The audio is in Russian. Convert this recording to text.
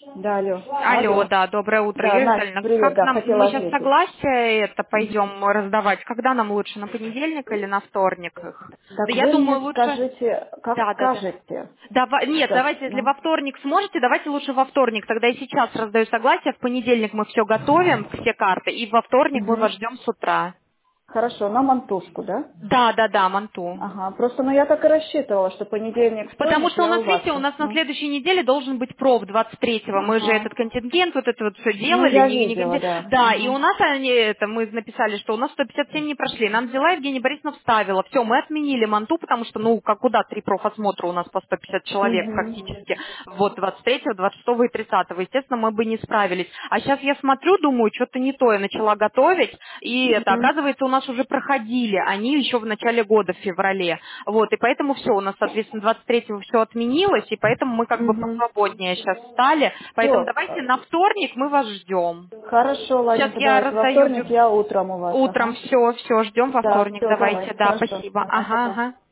Да, алло. Алло, Алло. да, доброе утро, Да, Юлия Настя, Витальевна. привет, Как да, нам, мы хотела сейчас ответить. согласие это пойдем раздавать? Когда нам лучше, на понедельник или на вторник их? Да Так я вы думаю, мне лучше... скажите, как Да, да, да. скажете. Нет, Сейчас, давайте, если ну. во вторник сможете, давайте лучше во вторник. Тогда я сейчас раздаю согласие, в понедельник мы все готовим, все карты, и во вторник мы вас Мгм. ждем с утра. Хорошо, на мантушку, да? Да, да, да, Манту. Ага, просто, ну, я так и рассчитывала, что понедельник, Потому вторник что у я нас, у вас. видите, у нас на Ну, следующей неделе должен быть проф 23-го. Мы же ага. этот контингент, вот это вот все Ну, делали. я видела, да. Да, и у Угу. нас они, это, мы написали, что у нас 157 не прошли. Нам взяла Евгения Борисовна, вставила. Все, мы отменили Манту, потому что, ну, как куда 3 профосмотра у нас по 150 человек Угу. фактически. Вот 23-го, 26-го и 30-го. Естественно, мы бы не справились. А сейчас я смотрю, думаю, что-то не то. Я начала готовить, и это, Угу. оказывается, у нас уже проходили. Они еще в начале года, в феврале. Вот, и поэтому все, у нас, соответственно, 23-го все отменилось, и поэтому мы как бы Угу. посвободнее сейчас стали. Поэтому Все. давайте на вторник мы вас ждем. Хорошо, Сейчас ладненько, я давайте во раздаю вторник, я утром у вас, утром ага. все, ждем во Да, вторник. все, давай, Давайте, да, хорошо. спасибо. Ага, Ага, пока. ага.